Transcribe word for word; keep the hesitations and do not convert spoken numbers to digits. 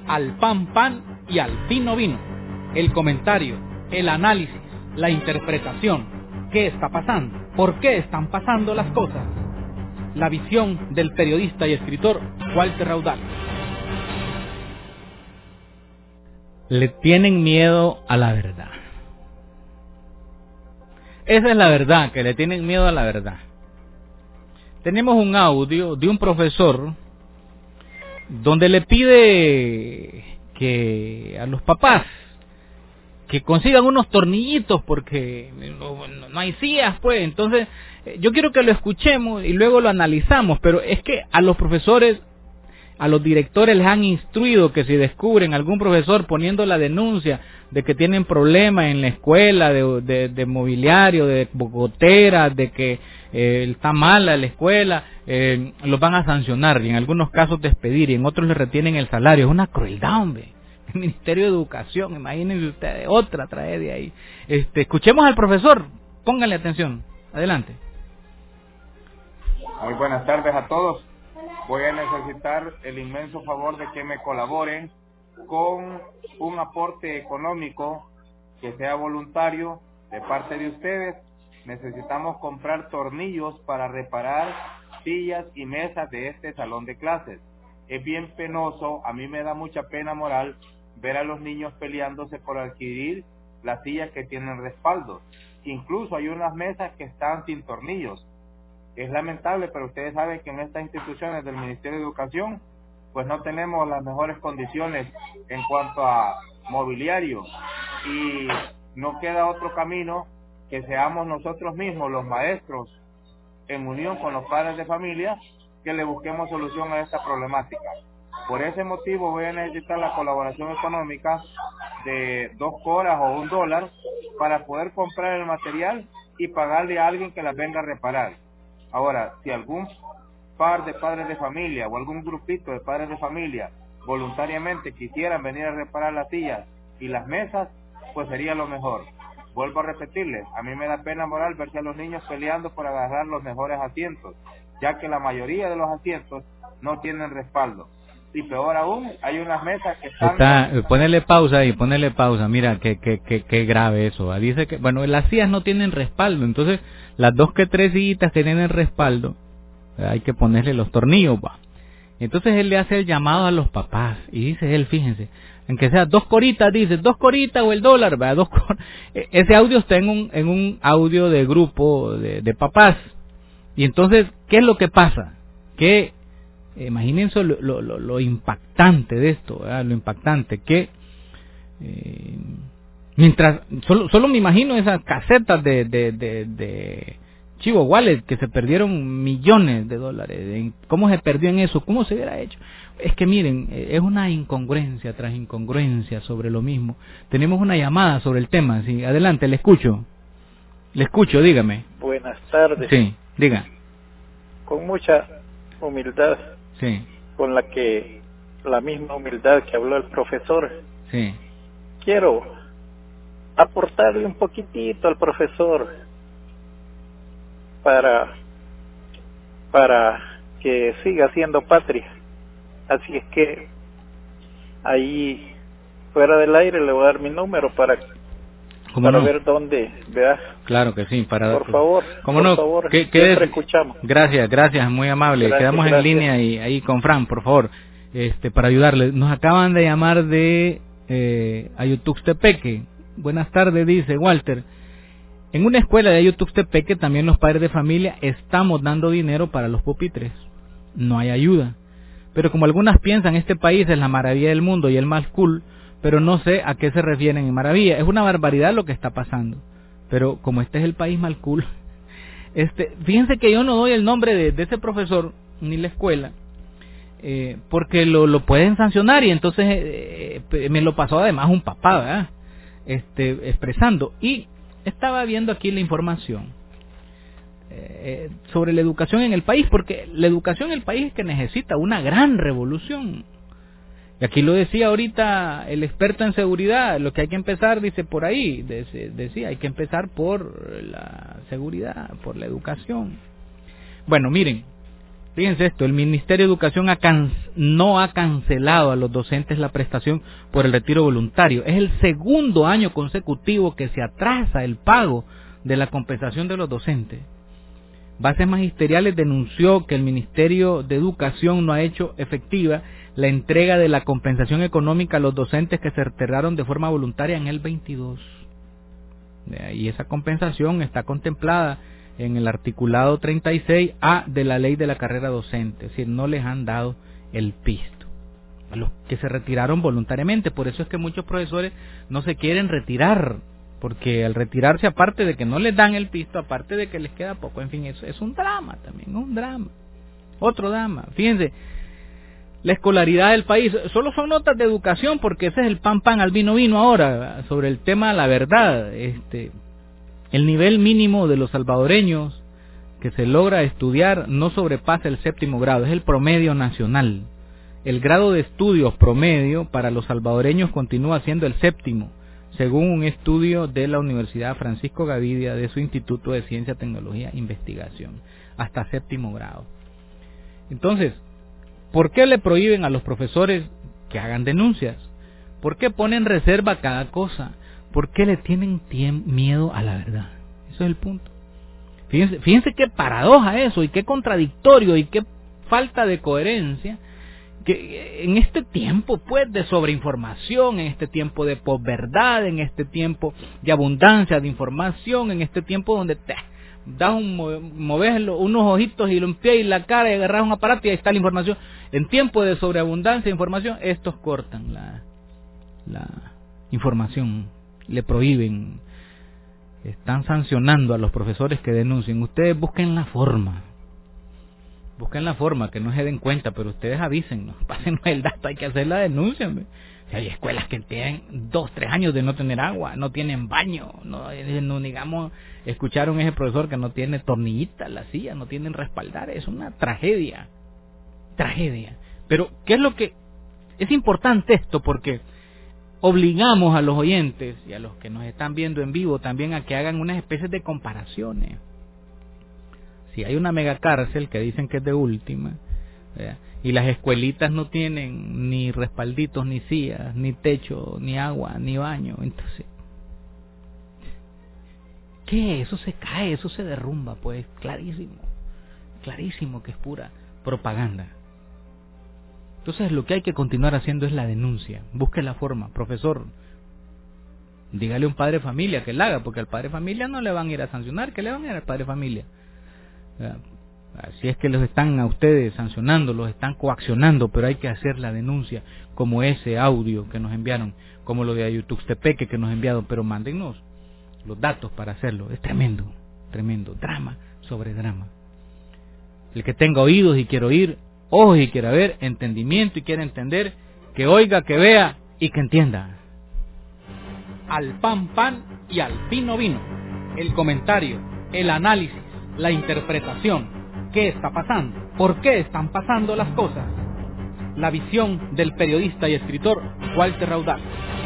al pan pan y al vino vino. El comentario, el análisis, la interpretación. ¿Qué está pasando? ¿Por qué están pasando las cosas? La visión del periodista y escritor Walter Raudal. Le tienen miedo a la verdad. Esa es la verdad, que le tienen miedo a la verdad. Tenemos un audio de un profesor donde le pide que a los papás que consigan unos tornillitos porque no, no, no hay sillas, pues. Entonces, yo quiero que lo escuchemos y luego lo analizamos, pero es que a los profesores, a los directores les han instruido que si descubren algún profesor poniendo la denuncia de que tienen problemas en la escuela, de, de, de mobiliario, de goteras, de que eh, está mala la escuela, eh, los van a sancionar y en algunos casos despedir y en otros les retienen el salario. Es una crueldad, hombre. El Ministerio de Educación, imagínense ustedes, otra tragedia ahí. Este, escuchemos al profesor, pónganle atención. Adelante. Muy buenas tardes a todos. Voy a necesitar el inmenso favor de que me colaboren con un aporte económico que sea voluntario de parte de ustedes. Necesitamos comprar tornillos para reparar sillas y mesas de este salón de clases. Es bien penoso, a mí me da mucha pena moral ver a los niños peleándose por adquirir las sillas que tienen respaldo. Incluso hay unas mesas que están sin tornillos. Es lamentable, pero ustedes saben que en estas instituciones del Ministerio de Educación pues no tenemos las mejores condiciones en cuanto a mobiliario y no queda otro camino que seamos nosotros mismos, los maestros, en unión con los padres de familia, que le busquemos solución a esta problemática. Por ese motivo voy a necesitar la colaboración económica de dos coras o un dólar para poder comprar el material y pagarle a alguien que las venga a reparar. Ahora, si algún par de padres de familia o algún grupito de padres de familia voluntariamente quisieran venir a reparar las sillas y las mesas, pues sería lo mejor. Vuelvo a repetirles, a mí me da pena moral ver a los niños peleando por agarrar los mejores asientos, ya que la mayoría de los asientos no tienen respaldo. Y peor aún, hay unas mesas que están... Está, ponele pausa ahí, ponele pausa, mira, qué que, que, que grave eso. Dice que, bueno, las sillas no tienen respaldo, entonces las dos que tres sillitas que tienen respaldo, hay que ponerle los tornillos, va. Entonces él le hace el llamado a los papás, y dice él, fíjense, en que sea dos coritas, dice, dos coritas o el dólar, va, dos cor... Ese audio está en un, en un audio de grupo de, de papás. Y entonces, ¿qué es lo que pasa? Que imagínense lo, lo, lo, lo impactante de esto, ¿verdad? Lo impactante que eh, mientras solo, solo me imagino esas casetas de, de, de, de Chivo Wallet que se perdieron millones de dólares, en cómo se perdió en eso, cómo se hubiera hecho. Es que miren, es una incongruencia tras incongruencia sobre lo mismo. Tenemos una llamada sobre el tema, sí, adelante, le escucho, le escucho, dígame. Buenas tardes. Sí, diga. Con mucha humildad. Sí. Con la que, la misma humildad que habló el profesor. Sí. Quiero aportarle un poquitito al profesor para, para que siga siendo patria. Así es que ahí, fuera del aire, le voy a dar mi número para, para no? ver dónde, ¿verdad? Claro que sí, para por favor, ¿cómo por no? favor, ¿Qué, qué siempre es? escuchamos. Gracias, gracias, muy amable. Gracias, Quedamos gracias. en línea y ahí con Fran, por favor, este, para ayudarle. Nos acaban de llamar de eh, Ayutuxtepeque. Buenas tardes, dice Walter. En una escuela de Ayutuxtepeque también los padres de familia estamos dando dinero para los pupitres. No hay ayuda. Pero como algunas piensan, este país es la maravilla del mundo y el más cool, pero no sé a qué se refieren en maravilla. Es una barbaridad lo que está pasando. Pero como este es el país mal cool, este, fíjense que yo no doy el nombre de, de ese profesor ni la escuela, eh, porque lo, lo pueden sancionar y entonces eh, me lo pasó además un papá, ¿verdad? Este, expresando. Y estaba viendo aquí la información eh, sobre la educación en el país, porque la educación en el país es que necesita una gran revolución. Y aquí lo decía ahorita el experto en seguridad, lo que hay que empezar, dice por ahí, decía, hay que empezar por la seguridad, por la educación. Bueno, miren, Fíjense esto, el Ministerio de Educación ha can, no ha cancelado a los docentes la prestación por el retiro voluntario. Es el segundo año consecutivo que se atrasa el pago de la compensación de los docentes. Bases Magisteriales denunció que el Ministerio de Educación no ha hecho efectiva la entrega de la compensación económica a los docentes que se retiraron de forma voluntaria en el veintidós. Y esa compensación está contemplada en el articulado treinta y seis A de la ley de la carrera docente, es decir, no les han dado el pisto a los que se retiraron voluntariamente. Por eso es que muchos profesores no se quieren retirar, porque al retirarse, aparte de que no les dan el pisto, aparte de que les queda poco, en fin, eso es un drama también, un drama, otro drama. Fíjense, la escolaridad del país, solo son notas de educación, porque ese es el pan pan al vino vino ahora, sobre el tema de la verdad. Este, el nivel mínimo de los salvadoreños que se logra estudiar no sobrepasa el séptimo grado, es el promedio nacional. El grado de estudios promedio para los salvadoreños continúa siendo el séptimo, según un estudio de la Universidad Francisco Gavidia de su Instituto de Ciencia, Tecnología e Investigación, hasta séptimo grado. Entonces, ¿por qué le prohíben a los profesores que hagan denuncias? ¿Por qué ponen reserva a cada cosa? ¿Por qué le tienen miedo a la verdad? Ese es el punto. Fíjense, fíjense qué paradoja eso, y qué contradictorio, y qué falta de coherencia, que en este tiempo pues de sobreinformación, en este tiempo de posverdad, en este tiempo de abundancia de información, en este tiempo donde te das un, moves unos ojitos y lo empiezas y la cara y agarras un aparato y ahí está la información. En tiempo de sobreabundancia de información, estos cortan la, la información, le prohíben, están sancionando a los profesores que denuncien. Ustedes busquen la forma, busquen la forma, que no se den cuenta, pero ustedes avísennos, pásennos el dato, hay que hacer la denuncia. Si hay escuelas que tienen dos, tres años de no tener agua, no tienen baño, no, no digamos, escucharon ese profesor que no tiene tornillita la silla, no tienen respaldar, es una tragedia, tragedia. Pero, ¿qué es lo que es importante esto? Porque obligamos a los oyentes y a los que nos están viendo en vivo también a que hagan unas especies de comparaciones. Si hay una megacárcel que dicen que es de última, ¿verdad?, y las escuelitas no tienen ni respalditos, ni sillas, ni techo, ni agua, ni baño, entonces, ¿qué? Eso se cae, eso se derrumba, pues, clarísimo, clarísimo que es pura propaganda. Entonces lo que hay que continuar haciendo es la denuncia. Busque la forma, profesor, dígale a un padre de familia que la haga, porque al padre de familia no le van a ir a sancionar, que le van a ir al padre de familia. Si es que los están a ustedes sancionando, los están coaccionando, pero hay que hacer la denuncia, como ese audio que nos enviaron, como lo de Ayutuxtepeque que nos enviaron, pero mándennos los datos para hacerlo. Es tremendo, tremendo, drama sobre drama. El que tenga oídos y quiera oír, ojos y quiera ver, entendimiento y quiera entender, que oiga, que vea y que entienda. Al pan pan y al vino vino. El comentario, el análisis, la interpretación. ¿Qué está pasando? ¿Por qué están pasando las cosas? La visión del periodista y escritor Walter Raudal.